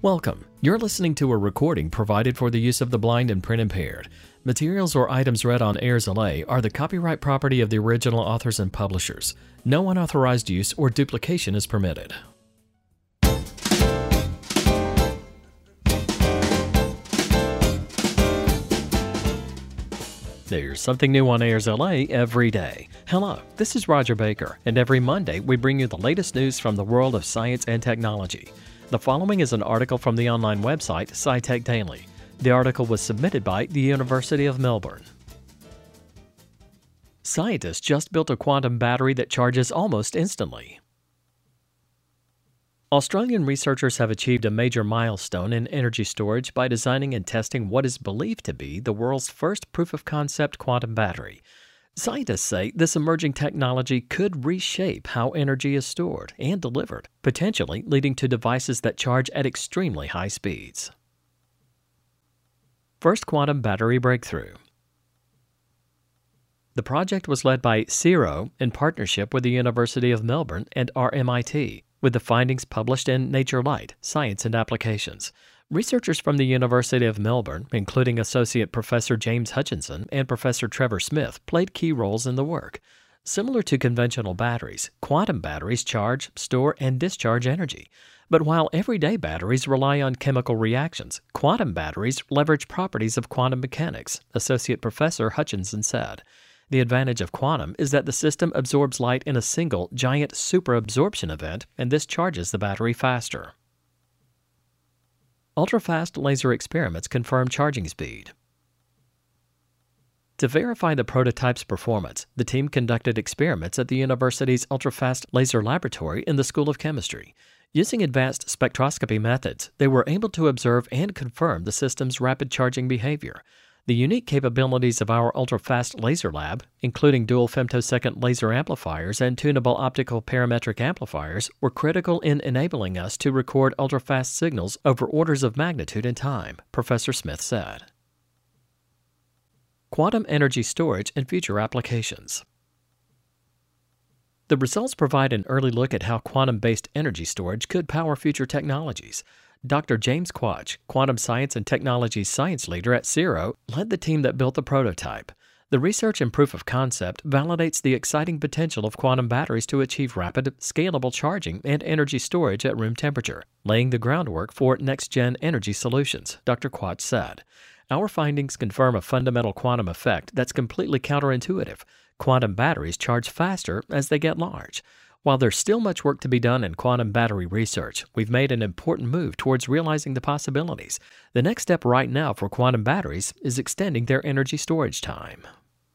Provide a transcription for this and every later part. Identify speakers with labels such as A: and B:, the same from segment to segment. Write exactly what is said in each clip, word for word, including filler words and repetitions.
A: Welcome. You're listening to a recording provided for the use of the blind and print impaired. Materials or items read on Airs L A are the copyright property of the original authors and publishers. No unauthorized use or duplication is permitted. There's something new on Airs L A every day. Hello, this is Roger Baker, and every Monday we bring you the latest news from the world of science and technology. The following is an article from the online website SciTech Daily. The article was submitted by the University of Melbourne. Scientists just built a quantum battery that charges almost instantly. Australian researchers have achieved a major milestone in energy storage by designing and testing what is believed to be the world's first proof-of-concept quantum battery. Scientists say this emerging technology could reshape how energy is stored and delivered, potentially leading to devices that charge at extremely high speeds. First quantum battery breakthrough. The project was led by CERO in partnership with the University of Melbourne and R M I T, with the findings published in Nature Light, Science and Applications. Researchers from the University of Melbourne, including Associate Professor James Hutchinson and Professor Trevor Smith, played key roles in the work. Similar to conventional batteries, quantum batteries charge, store, and discharge energy. But while everyday batteries rely on chemical reactions, quantum batteries leverage properties of quantum mechanics, Associate Professor Hutchinson said. The advantage of quantum is that the system absorbs light in a single, giant superabsorption event, and this charges the battery faster. Ultrafast laser experiments confirm charging speed. To verify the prototype's performance, the team conducted experiments at the university's Ultrafast Laser Laboratory in the School of Chemistry. Using advanced spectroscopy methods, they were able to observe and confirm the system's rapid charging behavior. The unique capabilities of our ultrafast laser lab, including dual femtosecond laser amplifiers and tunable optical parametric amplifiers, were critical in enabling us to record ultrafast signals over orders of magnitude in time, Professor Smith said. Quantum energy storage and future applications. The results provide an early look at how quantum-based energy storage could power future technologies. Doctor James Quach, Quantum Science and Technology Science Leader at CERO, led the team that built the prototype. The research and proof of concept validates the exciting potential of quantum batteries to achieve rapid, scalable charging and energy storage at room temperature, laying the groundwork for next-gen energy solutions, Doctor Quach said. Our findings confirm a fundamental quantum effect that's completely counterintuitive. Quantum batteries charge faster as they get large. While there's still much work to be done in quantum battery research, we've made an important move towards realizing the possibilities. The next step right now for quantum batteries is extending their energy storage time.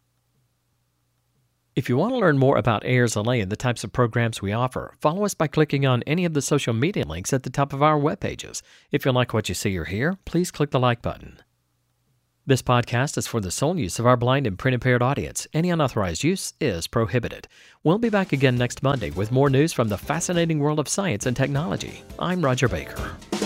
A: If you want to learn more about Airs L A and the types of programs we offer, follow us by clicking on any of the social media links at the top of our web pages. If you like what you see or hear, please click the like button. This podcast is for the sole use of our blind and print-impaired audience. Any unauthorized use is prohibited. We'll be back again next Monday with more news from the fascinating world of science and technology. I'm Roger Baker.